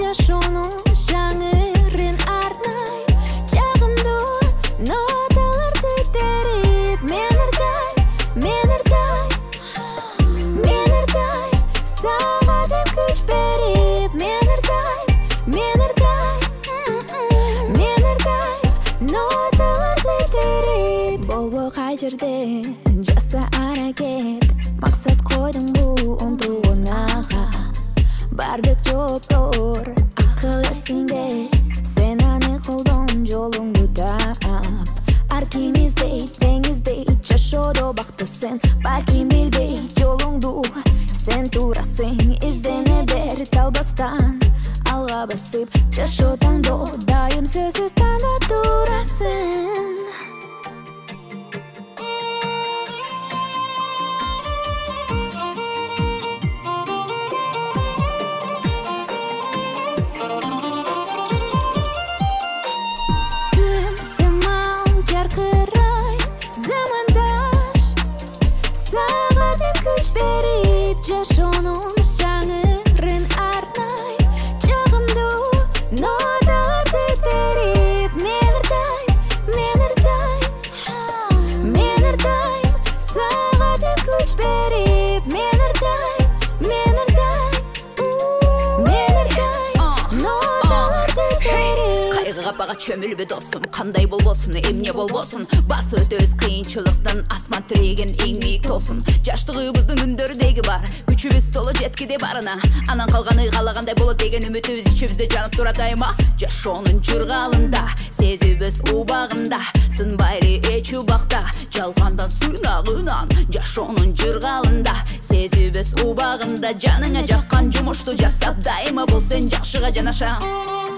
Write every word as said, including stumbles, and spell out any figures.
жашоонун жаңырын арнай жагымдуу ноталарды терип мен ырдай мен ырдай мен ырдай сага деп күч берип мен ырдай мен ырдай мен ырдай ноталарды терип болбой кай жерде жаса аракет максат койдуң бул умтулууңага бардык жооптор акыл эсиңде сен аны колдон жолуңду таап ар ким издейт деңиздей жашоодо бактысың балким билбей жолуңду сен туурасың издене бер талбастан алга басып жашоо таңдоо дайым сөзсүз танда турасың. Жашоонун жаңырын арнай жагымдуу ноталарды терип мен ырдай мен ырдай мен ырдай сага деп күч берип мен ырдай мен ырдай мен ырдай ноталарды терип кайгы капага чөмүлбө досум кандай болбосун эмне болбосун басып өтөбүз кыйынчылыктан асман тиреген эң бийик тоосун жаштыгыбыздын күндөрү деги бар күчүбүз толо жеткиде барына анан калганы каалагандай болот деген үмүтүбүз ичибизде жанып турат айма жашоонун жыргалында сезүүбүз убагында сынбайры эч убакта жалгандан сыйнагынан жашоонун жыргалында сезүүбүз убагында жаныңа жаккан жумушту жасап дайыма бол сен жакшыга жанаша.